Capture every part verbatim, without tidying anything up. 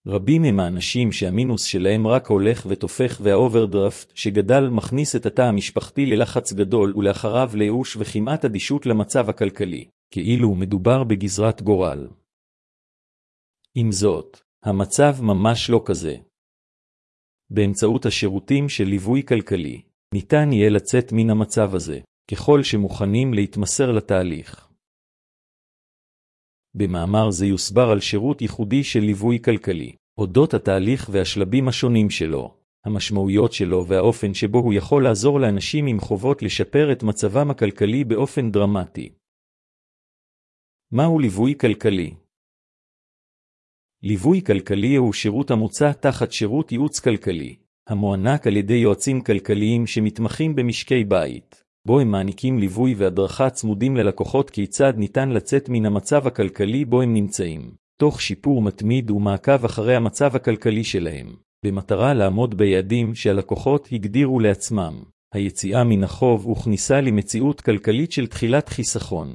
רבים הם האנשים שהמינוס שלהם רק הולך ותופך, והאוברדרפט שגדל מכניס את התא המשפחתי ללחץ גדול ולאחריו לייאוש וכמעט אדישות למצב הכלכלי, כאילו מדובר בגזרת גורל. עם זאת, המצב ממש לא כזה. באמצעות השירותים של ליווי כלכלי, ניתן יהיה לצאת מן המצב הזה, ככל שמוכנים להתמסר לתהליך. במאמר זה יוסבר על שירות ייחודי של ליווי כלכלי, אודות התהליך והשלבים השונים שלו, המשמעויות שלו והאופן שבו הוא יכול לעזור לאנשים עם חובות לשפר את מצבם הכלכלי באופן דרמטי. מהו ליווי כלכלי? ליווי כלכלי הוא שירות המוצע תחת שירות ייעוץ כלכלי, המוענק על ידי יועצים כלכליים שמתמחים במשקי בית, בו הם מעניקים ליווי והדרכה צמודים ללקוחות כיצד ניתן לצאת מן המצב הכלכלי בו הם נמצאים, תוך שיפור מתמיד ומעקב אחרי המצב הכלכלי שלהם, במטרה לעמוד ביעדים שהלקוחות הגדירו לעצמם, היציאה מן החוב וכניסה למציאות כלכלית של תחילת חיסכון.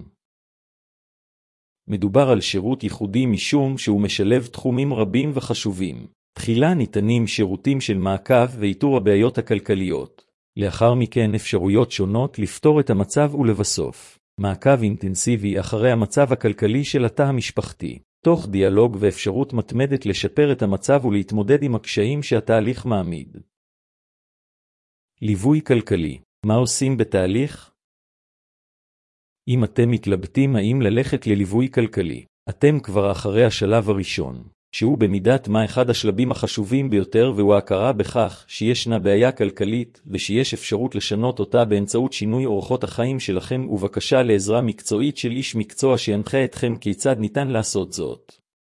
מדובר על שירות ייחודי משום שהוא משלב תחומים רבים וחשובים. תחילה ניתנים שירותים של מעקב ואיתור הבעיות הכלכליות. לאחר מכן אפשרויות שונות לפתור את המצב ולבסוף, מעקב אינטנסיבי אחרי המצב הכלכלי של התא המשפחתי, תוך דיאלוג ואפשרות מתמדת לשפר את המצב ולהתמודד עם הקשיים שהתהליך מעמיד. ליווי כלכלי, מה עושים בתהליך? אם אתם מתלבטים האם ללכת לליווי כלכלי, אתם כבר אחרי השלב הראשון, שהוא במידת מה אחד השלבים החשובים ביותר, והוא ההכרה בכך שישנה בעיה כלכלית ושיש אפשרות לשנות אותה באמצעות שינוי אורחות החיים שלכם ובקשה לעזרה מקצועית של איש מקצוע שינחה אתכם כיצד ניתן לעשות זאת.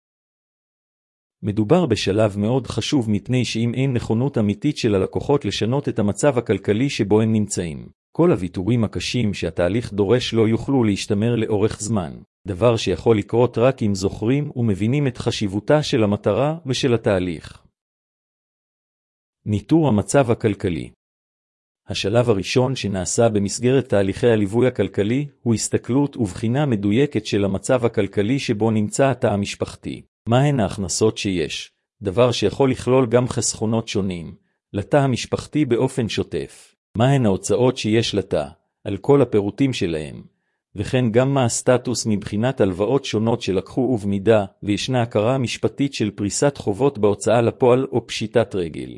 מדובר בשלב מאוד חשוב מפני שאם אין נכונות אמיתית של הלקוחות לשנות את המצב הכלכלי שבו הם נמצאים, כל הוויתורים הקשים שהתהליך דורש לא יוכלו להשתמר לאורך זמן, דבר שיכול לקרות רק אם זוכרים ומבינים את חשיבותה של המטרה ושל התהליך. ניטור המצב הכלכלי. השלב הראשון שנעשה במסגרת תהליכי הליווי הכלכלי הוא הסתכלות ובחינה מדויקת של המצב הכלכלי שבו נמצא התא המשפחתי. מהן ההכנסות שיש, דבר שיכול לכלול גם חסכונות שונים, לתא המשפחתי באופן שוטף. מהן ההוצאות שיש לתא, על כל הפירוטים שלהם, וכן גם מה הסטטוס מבחינת הלוואות שונות שלקחו ובמידה, וישנה הכרה משפטית של פריסת חובות בהוצאה לפועל או פשיטת רגל.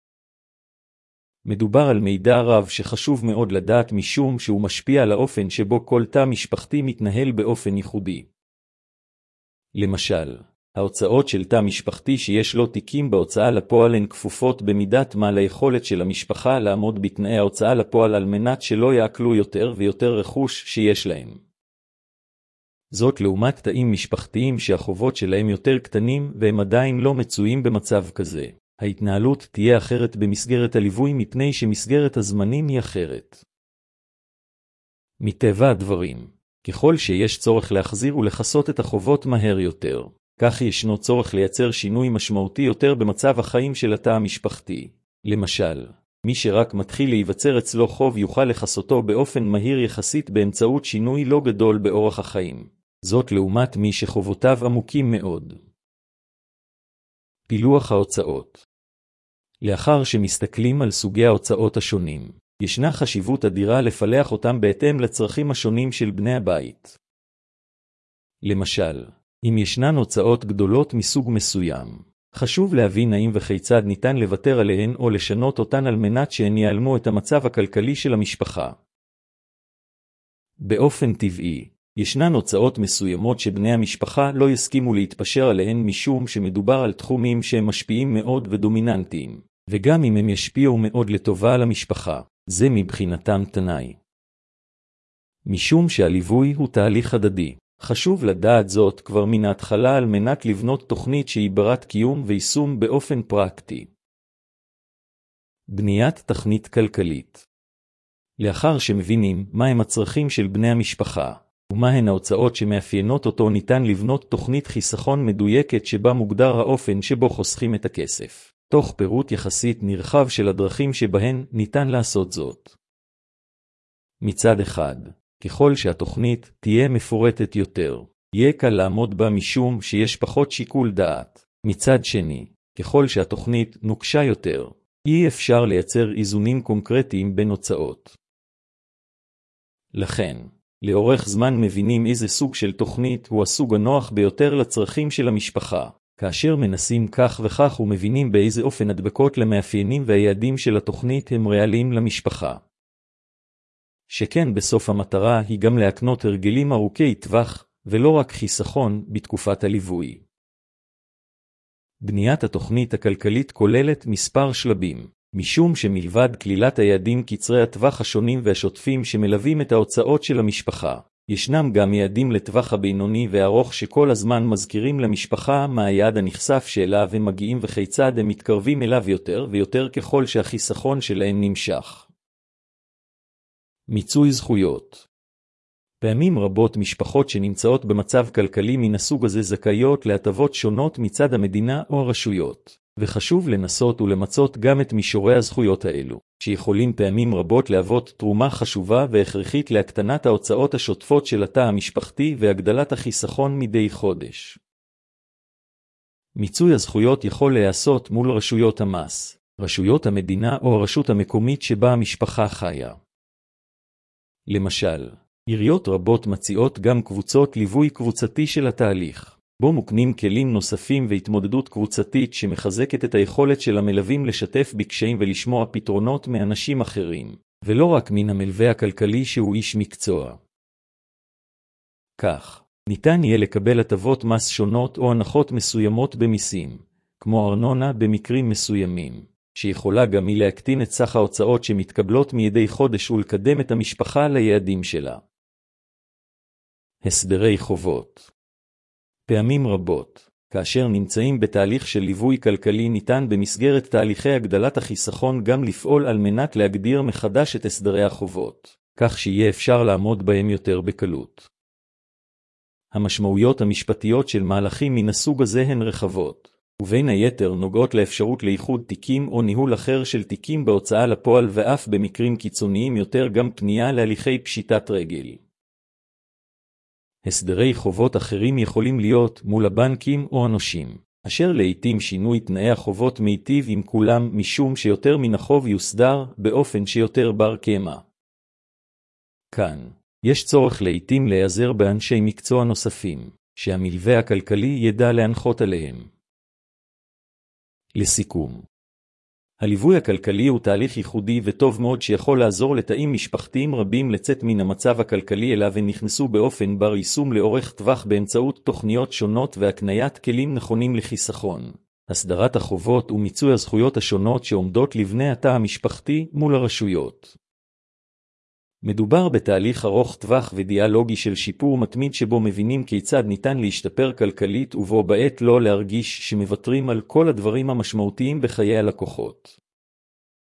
מדובר על מידע רב שחשוב מאוד לדעת משום שהוא משפיע על האופן שבו כל תא משפחתי מתנהל באופן ייחודי. למשל, ההוצאות של תא משפחתי שיש לו תיקים בהוצאה לפועל הן כפופות במידת מה ליכולת של המשפחה לעמוד בתנאי ההוצאה לפועל על מנת שלא יעקלו יותר ויותר רכוש שיש להם. זאת לעומת תאים משפחתיים שהחובות שלהם יותר קטנים והם עדיין לא מצויים במצב כזה. ההתנהלות תהיה אחרת במסגרת הליווי מפני שמסגרת הזמנים היא אחרת. מטבע הדברים, ככל שיש צורך להחזיר ולחסות את החובות מהר יותר, כך ישנו צורך לייצר שינוי משמעותי יותר במצב החיים של התא המשפחתי. למשל, מי שרק מתחיל להיווצר אצלו חוב יוכל לחסותו באופן מהיר יחסית באמצעות שינוי לא גדול באורח החיים. זאת לעומת מי שחובותיו עמוקים מאוד. פילוח ההוצאות. לאחר שמסתכלים על סוגי ההוצאות השונים, ישנה חשיבות אדירה לפלח אותם בהתאם לצרכים השונים של בני הבית. למשל, אם ישנן הוצאות גדולות מסוג מסוים, חשוב להבין האם וכיצד ניתן לוותר עליהן או לשנות אותן על מנת שהן יעלמו את המצב הכלכלי של המשפחה. באופן טבעי, ישנן הוצאות מסוימות שבני המשפחה לא יסכימו להתפשר עליהן משום שמדובר על תחומים שהם משפיעים מאוד ודומיננטיים, וגם אם הם ישפיעו מאוד לטובה על המשפחה, זה מבחינתם תנאי. משום שהליווי הוא תהליך הדדי. חשוב לדעת זאת כבר מן ההתחלה על מנת לבנות תוכנית שהיא ברת קיום ויישום באופן פרקטי. בניית תוכנית כלכלית. לאחר שמבינים מהם הצרכים של בני המשפחה, ומהן ההוצאות שמאפיינות אותו, ניתן לבנות תוכנית חיסכון מדויקת שבה מוגדר האופן שבו חוסכים את הכסף, תוך פירוט יחסית נרחב של הדרכים שבהן ניתן לעשות זאת. מצד אחד, ככל שהתוכנית תהיה מפורטת יותר, יהיה קל לעמוד בה משום שיש פחות שיקול דעת, מצד שני, ככל שהתוכנית נוקשה יותר, אי אפשר לייצר איזונים קונקרטיים בין הוצאות. לכן, לאורך זמן מבינים איזה סוג של תוכנית הוא הסוג הנוח ביותר לצרכים של המשפחה, כאשר מנסים כך וכך ומבינים באיזה אופן הדבקות למאפיינים והיעדים של התוכנית הם ריאליים למשפחה. שכן בסוף המטרה היא גם להקנות הרגלים ארוכי טווח, ולא רק חיסכון בתקופת הליווי. בניית התוכנית הכלכלית כוללת מספר שלבים, משום שמלבד כלילת היעדים קצרי הטווח השונים והשוטפים שמלווים את ההוצאות של המשפחה, ישנם גם יעדים לטווח הבינוני והארוך שכל הזמן מזכירים למשפחה מה היעד הנחשף שאליו הם מגיעים וכיצד הם מתקרבים אליו יותר ויותר ככל שהחיסכון שלהם נמשך. מיצוי זכויות. פעמים רבות משפחות שנמצאות במצב כלכלי מן הסוג הזה זכאיות להטבות שונות מצד המדינה או הרשויות, וחשוב לנסות ולמצות גם את מישורי הזכויות האלו, שיכולים פעמים רבות להוות תרומה חשובה והכרחית להקטנת ההוצאות השוטפות של התא המשפחתי והגדלת החיסכון מדי חודש. מיצוי הזכויות יכול להיעשות מול רשויות המס, רשויות המדינה או הרשות המקומית שבה המשפחה חיה. למשל, עיריות רבות מציעות גם קבוצות ליווי קבוצתי של התהליך, בו מוקנים כלים נוספים והתמודדות קבוצתית שמחזקת את היכולת של המלווים לשתף בקשיים ולשמוע פתרונות מאנשים אחרים, ולא רק מן המלווה הכלכלי שהוא איש מקצוע. כך, ניתן יהיה לקבל הטבות מס שונות או הנחות מסוימות במיסים, כמו ארנונה במקרים מסוימים, שיכולה גם היא להקטין את סך ההוצאות שמתקבלות מידי חודש ולקדם את המשפחה ליעדים שלה. הסדרי חובות. פעמים רבות, כאשר נמצאים בתהליך של ליווי כלכלי ניתן במסגרת תהליכי הגדלת החיסכון גם לפעול על מנת להגדיר מחדש את הסדרי החובות, כך שיהיה אפשר לעמוד בהם יותר בקלות. המשמעויות המשפטיות של מהלכים מן הסוג הזה הן רחבות, ובין היתר נוגעות לאפשרות לאיחוד תיקים או ניהול אחר של תיקים בהוצאה לפועל ואף במקרים קיצוניים יותר גם פנייה להליכי פשיטת רגל. הסדרי חובות אחרים יכולים להיות מול הבנקים או הנושים, אשר לעתים שינוי תנאי החובות מיטיב עם כולם משום שיותר מן החוב יוסדר באופן שיותר בר קיימא. כאן, יש צורך לעתים להיעזר באנשי מקצוע נוספים, שהמלווה הכלכלי ידע להנחות עליהם. לסיכום, הליווי הכלכלי הוא תהליך ייחודי וטוב מאוד שיכול לעזור לתאים משפחתיים רבים לצאת מן המצב הכלכלי אליו ונכנסו באופן בר יישום לאורך טווח באמצעות תוכניות שונות והקניית כלים נכונים לחיסכון, הסדרת החובות ומיצוי הזכויות השונות שעומדות לבני התא המשפחתי מול הרשויות. מדובר בתהליך ארוך טווח ודיאלוגי של שיפור מתמיד שבו מבינים כיצד ניתן להשתפר כלכלית ובו בעת לא להרגיש שמוותרים על כל הדברים המשמעותיים בחיי הלקוחות.